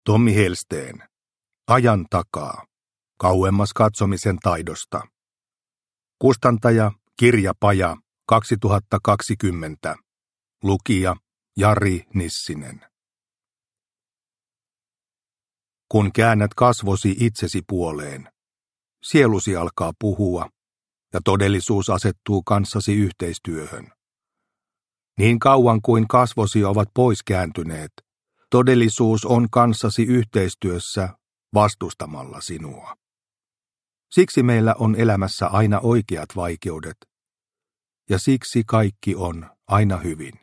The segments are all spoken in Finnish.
Tommi Helsteen. Ajan takaa. Kauemmas katsomisen taidosta. Kustantaja Kirja Paja 2020. Lukija Jari Nissinen. Kun käännät kasvosi itsesi puoleen, sielusi alkaa puhua ja todellisuus asettuu kanssasi yhteistyöhön. Niin kauan kuin kasvosi ovat pois kääntyneet, todellisuus on kanssasi yhteistyössä vastustamalla sinua. Siksi meillä on elämässä aina oikeat vaikeudet, ja siksi kaikki on aina hyvin.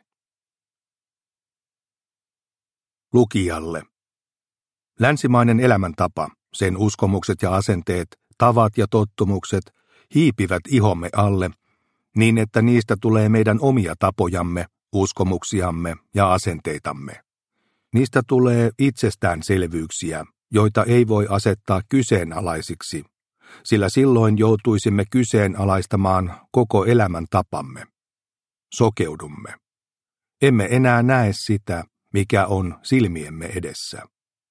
Lukijalle. Länsimainen elämäntapa, sen uskomukset ja asenteet, tavat ja tottumukset hiipivät ihomme alle, niin että niistä tulee meidän omia tapojamme, uskomuksiamme ja asenteitamme. Niistä tulee itsestäänselvyyksiä, joita ei voi asettaa kyseenalaisiksi, sillä silloin joutuisimme kyseenalaistamaan koko elämän tapamme. Sokeudumme. Emme enää näe sitä, mikä on silmiemme edessä.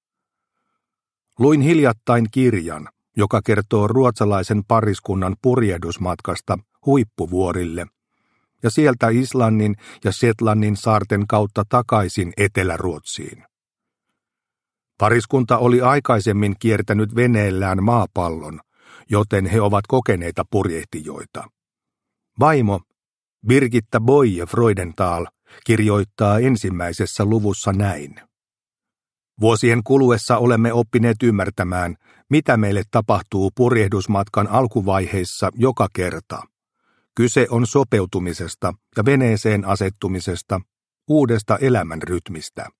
Luin hiljattain kirjan, joka kertoo ruotsalaisen pariskunnan purjehdusmatkasta huippuvuorille ja sieltä Islannin ja Shetlandin saarten kautta takaisin Etelä-Ruotsiin. Pariskunta oli aikaisemmin kiertänyt veneellään maapallon, joten he ovat kokeneita purjehtijoita. Vaimo Birgitta Boye Freudenthal kirjoittaa ensimmäisessä luvussa näin. Vuosien kuluessa olemme oppineet ymmärtämään, mitä meille tapahtuu purjehdusmatkan alkuvaiheissa joka kerta. Kyse on sopeutumisesta ja veneeseen asettumisesta, uudesta elämän rytmistä.